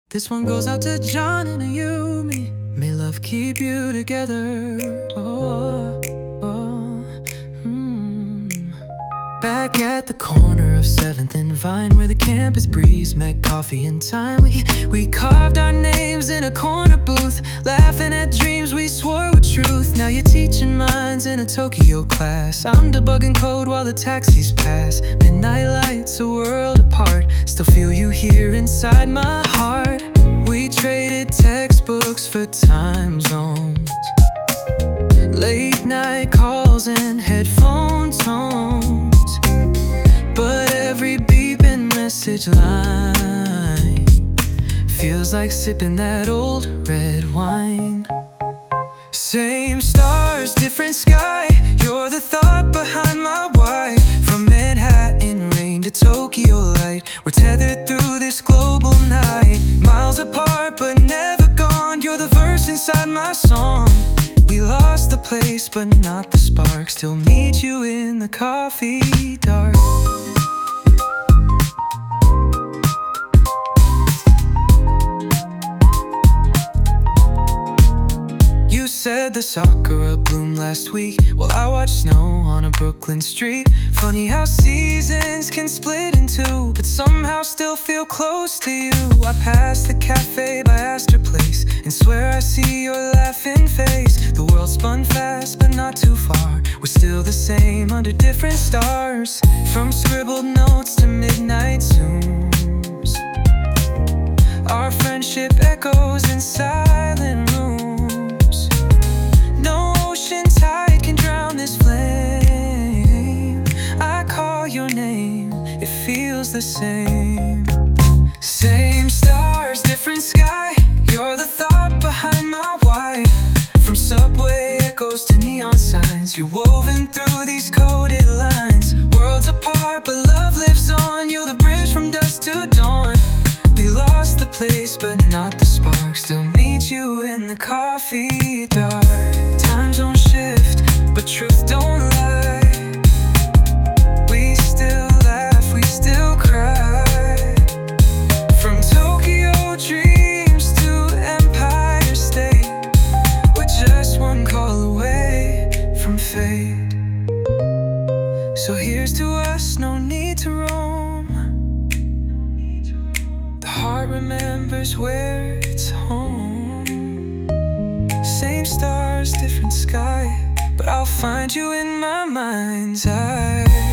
This one goes out to John and Ayumi. May love keep you together. Back at the corner of 7th and Vine, where the campus breeze met coffee and time, we carved our names in a corner booth, laughing at dreams we swore were truth. Now you're teaching minds in a Tokyo class. I'm debugging code while the taxis pass. Midnight lights, a world apart. Still feel you here inside my heart. We traded textbooks for time zones, late night calls and headphone tones. But every beeping message line feels like sipping that old red wine. Same stars, different sky. You're the thought behind my why. From Manhattan rain to Tokyo light, we're tethered through this global night. Miles apart but never gone. You're the verse inside my song. We lost the place but not the spark. Still meet you in the coffee dark. You said the sakura bloomed last week, while I watched snow on a Brooklyn street. Funny how seasons can split in two, but somehow still feel close to you. I pass the cafe by Astor Place and swear I see your laughing face. The world spun fast but not too far. We're still the same under different stars. From scribbled notes to midnight zooms, our friendship echoes in silent rooms. No ocean tide can drown this flame. I call your name, it feels the same. Same stars, different sky. You're the thought behind my why. From subway echoes to neon signs, you're woven through these coded lines. Worlds apart but love lives on. You're the bridge from dusk to dawn. We lost the place but not the spark. Still meet you in the coffee dark. Times don't shift but truth don't lie. We still laugh, we still cry. From Tokyo dreams to Empire State, we're just one call away from fate. So here's to us, no need to roam. The heart remembers where it's home. Same stars, different sky, but I'll find you in my mind's eye.